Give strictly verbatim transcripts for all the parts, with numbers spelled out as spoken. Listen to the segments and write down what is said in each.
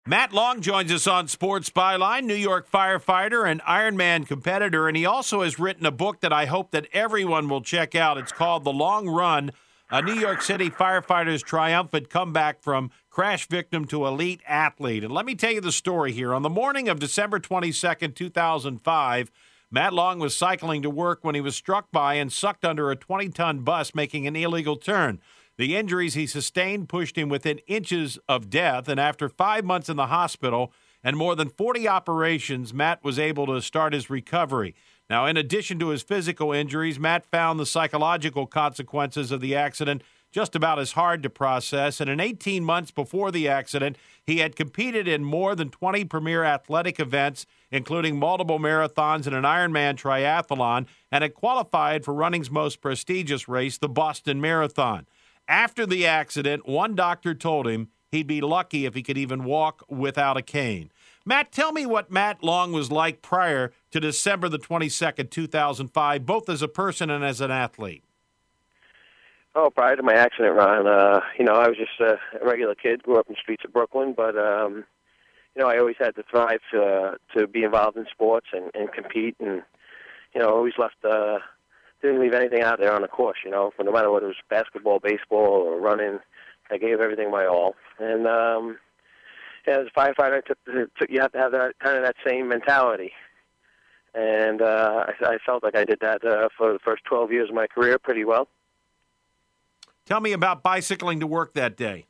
Matt Long joins us on Sports Byline, New York firefighter and Ironman competitor, and he also has written a book that I hope that everyone will check out. It's called The Long Run, a New York City firefighter's triumphant comeback from crash victim to elite athlete. And let me tell you the story here. On the morning of December twenty-second, two thousand five, Matt Long was cycling to work when he was struck by and sucked under a twenty-ton bus making an illegal turn. The injuries he sustained pushed him within inches of death, and after five months in the hospital and more than forty operations, Matt was able to start his recovery. Now, in addition to his physical injuries, Matt found the psychological consequences of the accident just about as hard to process, and in eighteen months before the accident, he had competed in more than twenty premier athletic events, including multiple marathons and an Ironman triathlon, and had qualified for running's most prestigious race, the Boston Marathon. After the accident, one doctor told him he'd be lucky if he could even walk without a cane. Matt, tell me what Matt Long was like prior to December the twenty-second, two thousand five, both as a person and as an athlete. Oh, prior to my accident, Ron, uh, you know, I was just a regular kid, grew up in the streets of Brooklyn, but, um, you know, I always had to thrive to, uh, to be involved in sports and, and compete, and, you know, always left, uh, didn't leave anything out there on the course, you know, for no matter what it was, basketball, baseball, or running, I gave everything my all. And, um, yeah, as a firefighter, I took, took, you have to have that kind of that same mentality. And uh, I, I felt like I did that uh, for the first twelve years of my career pretty well. Tell me about bicycling to work that day.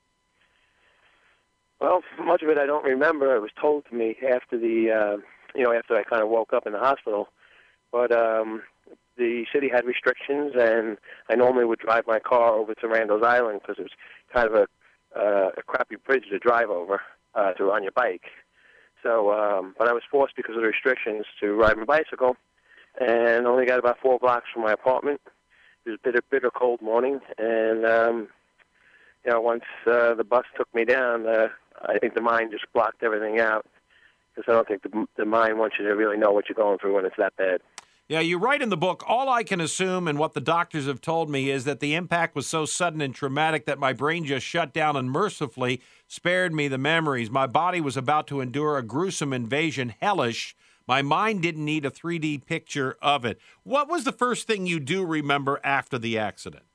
Well, much of it I don't remember. It was told to me after the, uh, you know, after I kind of woke up in the hospital. But um, the city had restrictions, and I normally would drive my car over to Randall's Island because it was kind of a, uh, a crappy bridge to drive over uh, to on your bike. So, um, but I was forced because of the restrictions to ride my bicycle, and only got about four blocks from my apartment. It was a bitter, bitter cold morning, and um, you know, once uh, the bus took me down, uh, I think the mind just blocked everything out because I don't think the, the mind wants you to really know what you're going through when it's that bad. Yeah, you write in the book, all I can assume and what the doctors have told me is that the impact was so sudden and traumatic that my brain just shut down and mercifully spared me the memories. My body was about to endure a gruesome invasion, hellish. My mind didn't need a three D picture of it. What was the first thing you do remember after the accident?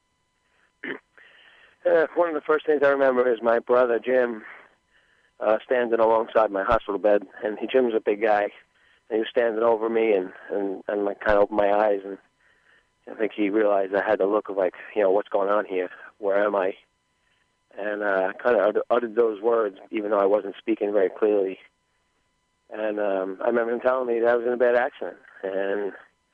Uh, one of the first things I remember is my brother, Jim, uh, standing alongside my hospital bed. And he, Jim's a big guy. And he was standing over me, and, and, and I kind of opened my eyes, and I think he realized I had the look of, like, you know, what's going on here? Where am I? And uh, kind of uttered those words, even though I wasn't speaking very clearly. And um, I remember him telling me that I was in a bad accident, and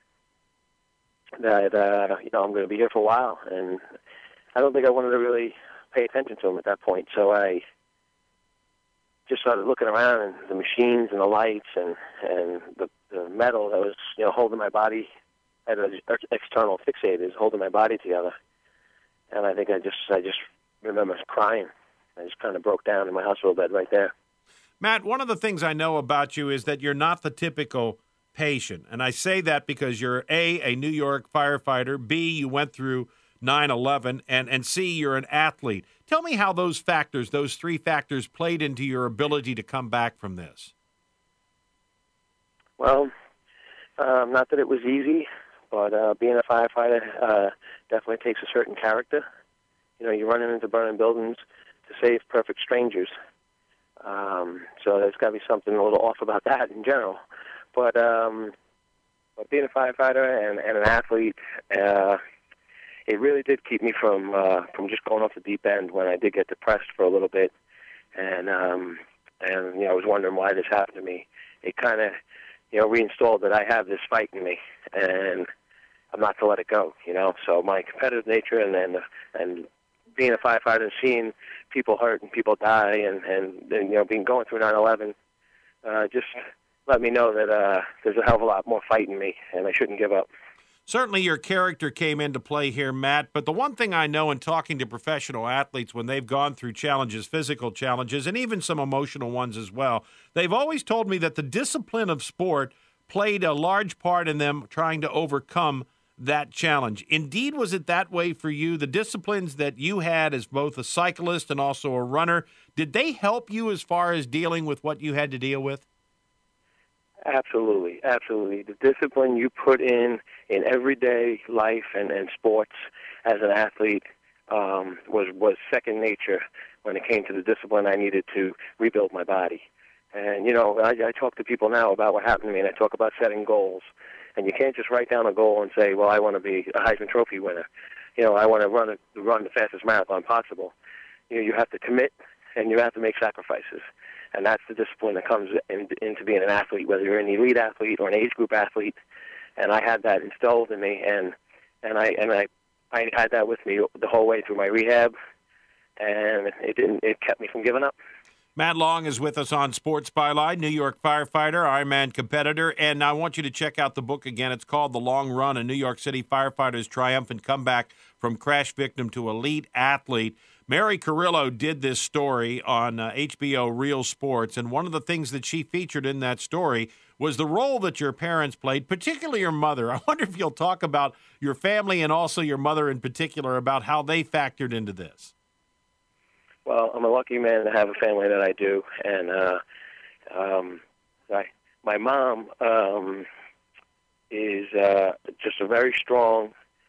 that, uh, you know, I'm going to be here for a while. And I don't think I wanted to really pay attention to him at that point, so I just started looking around, and the machines and the lights and, and the, the metal that was, you know, holding my body, had an external fixators holding my body together. And I think I just, I just remember crying. I just kind of broke down in my hospital bed right there. Matt, one of the things I know about you is that you're not the typical patient. And I say that because you're, A, a New York firefighter, B, you went through nine eleven, and, and C, you're an athlete. Tell me how those factors, those three factors, played into your ability to come back from this. Well, um, not that it was easy, but uh, being a firefighter uh, definitely takes a certain character. You know, you're running into burning buildings to save perfect strangers. Um, so there's got to be something a little off about that in general. But, um, but being a firefighter and, and an athlete, uh, it really did keep me from uh, from just going off the deep end when I did get depressed for a little bit, and um, and you know I was wondering why this happened to me. It kind of you know reinstalled that I have this fight in me, and I'm not to let it go. You know, so my competitive nature and and, and being a firefighter and seeing people hurt and people die, and and, and you know being going through nine eleven, uh, just let me know that uh, there's a hell of a lot more fight in me, and I shouldn't give up. Certainly your character came into play here, Matt, but the one thing I know in talking to professional athletes when they've gone through challenges, physical challenges, and even some emotional ones as well, they've always told me that the discipline of sport played a large part in them trying to overcome that challenge. Indeed, was it that way for you? The disciplines that you had as both a cyclist and also a runner, did they help you as far as dealing with what you had to deal with? Absolutely, absolutely. The discipline you put in in everyday life and, and sports as an athlete um, was, was second nature when it came to the discipline I needed to rebuild my body. And, you know, I, I talk to people now about what happened to me, and I talk about setting goals. And you can't just write down a goal and say, well, I want to be a Heisman Trophy winner. You know, I want to run a, run the fastest marathon possible. You know, you have to commit, and you have to make sacrifices. And that's the discipline that comes in, into being an athlete, whether you're an elite athlete or an age group athlete. And I had that instilled in me, and and I and I, I had that with me the whole way through my rehab, and it didn't. It kept me from giving up. Matt Long is with us on Sports Byline, New York firefighter, Ironman competitor, and I want you to check out the book again. It's called The Long Run, a New York City firefighter's triumphant comeback from crash victim to elite athlete. Mary Carrillo did this story on uh, H B O Real Sports, and one of the things that she featured in that story was the role that your parents played, particularly your mother. I wonder if you'll talk about your family and also your mother in particular, about how they factored into this. Well, I'm a lucky man to have a family that I do, and uh, um, I, my mom um, is uh, just a very strong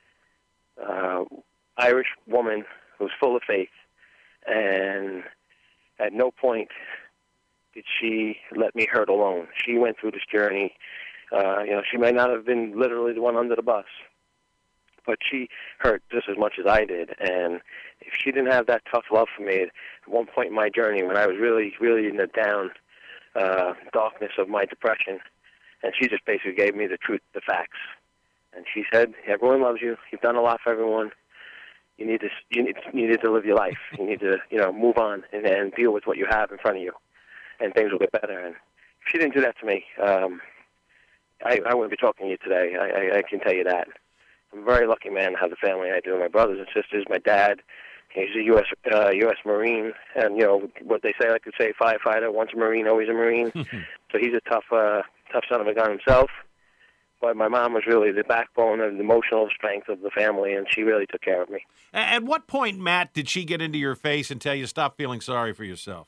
uh, Irish woman who's full of faith, and at no point did she let me hurt alone. She went through this journey. Uh, you know, she may not have been literally the one under the bus, but she hurt just as much as I did. And if she didn't have that tough love for me at one point in my journey when I was really, really in the down uh, darkness of my depression, and she just basically gave me the truth, the facts. And she said, everyone loves you. You've done a lot for everyone. You need to, you need, you need to live your life. You need to, you know, move on and, and deal with what you have in front of you, and things will get better. And if she didn't do that to me, um, I, I wouldn't be talking to you today. I, I, I can tell you that. I'm a very lucky man to have the family I do. My brothers and sisters, my dad, he's a U S Uh, U S Marine, and you know what they say. I could say firefighter, once a Marine, always a Marine. So he's a tough, uh, tough son of a gun himself. But my mom was really the backbone and the emotional strength of the family, and she really took care of me. At what point, Matt, did she get into your face and tell you stop feeling sorry for yourself?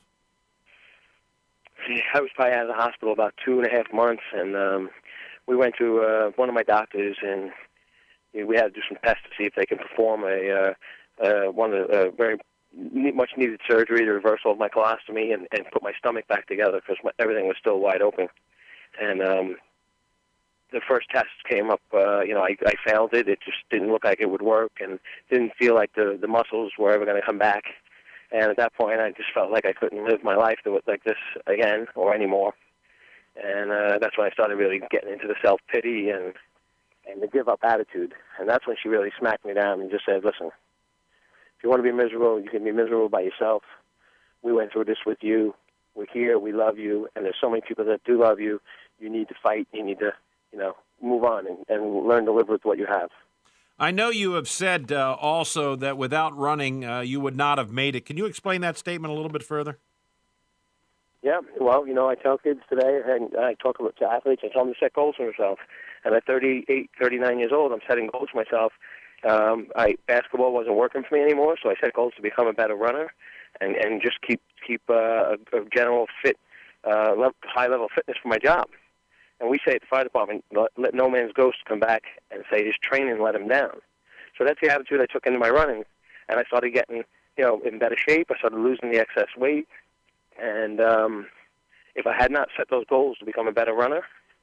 I was probably out of the hospital about two and a half months, and um, we went to uh, one of my doctors, and we had to do some tests to see if they can perform a uh, uh, one of the uh, very much needed surgery, the reversal of my colostomy, and, and put my stomach back together because everything was still wide open. And um, the first test came up, uh, you know, I, I failed it. It just didn't look like it would work, and didn't feel like the the muscles were ever going to come back. And at that point, I just felt like I couldn't live my life like this again or anymore. And uh, that's when I started really getting into the self-pity and and the give-up attitude. And that's when she really smacked me down and just said, listen, if you want to be miserable, you can be miserable by yourself. We went through this with you. We're here. We love you. And there's so many people that do love you. You need to fight. You need to, you know, move on and, and learn to live with what you have. I know you have said uh, also that without running, uh, you would not have made it. Can you explain that statement a little bit further? Yeah, well, you know, I tell kids today, and I talk to athletes, I tell them to set goals for themselves. And at thirty-eight, thirty-nine years old, I'm setting goals for myself. Um, I basketball wasn't working for me anymore, so I set goals to become a better runner and, and just keep keep uh, a, a general fit, uh, level, high-level fitness for my job. And we say at the fire department, let, let no man's ghost come back and say his training let him down. So that's the attitude I took into my running, and I started getting, you know, in better shape. I started losing the excess weight, and um, if I had not set those goals to become a better runner,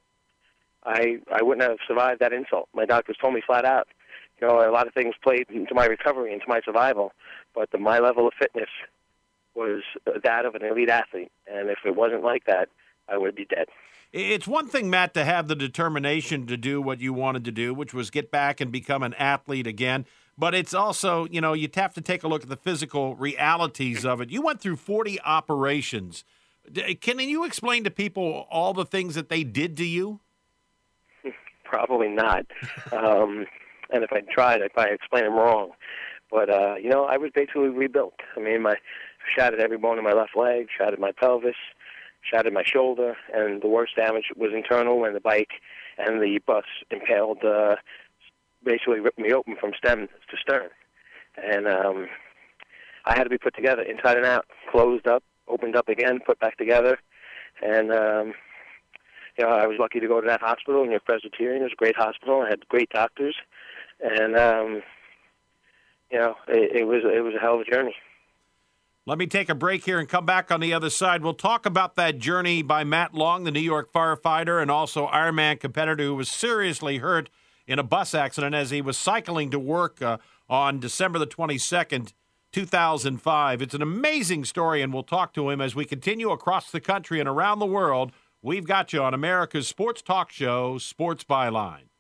I I wouldn't have survived that insult. My doctors told me flat out, you know, a lot of things played into my recovery, into my survival, but the, my level of fitness was that of an elite athlete, and if it wasn't like that, I would be dead. It's one thing, Matt, to have the determination to do what you wanted to do, which was get back and become an athlete again. But it's also, you know, you have to take a look at the physical realities of it. You went through forty operations. Can you explain to people all the things that they did to you? Probably not. um, and if I tried, I'd probably explain them wrong. But, uh, you know, I was basically rebuilt. I mean, my shattered every bone in my left leg, shattered my pelvis, shattered my shoulder, and the worst damage was internal when the bike and the bus impaled uh, basically ripped me open from stem to stern. And um, I had to be put together inside and out, closed up, opened up again, put back together. And, um, you know, I was lucky to go to that hospital, New Presbyterian. It was a great hospital. I had great doctors. And, um, you know, it, it was it was a hell of a journey. Let me take a break here and come back on the other side. We'll talk about that journey by Matt Long, the New York firefighter, and also Ironman competitor who was seriously hurt in a bus accident as he was cycling to work uh, on December the twenty-second, two thousand five. It's an amazing story, and we'll talk to him as we continue across the country and around the world. We've got you on America's sports talk show, Sports Byline.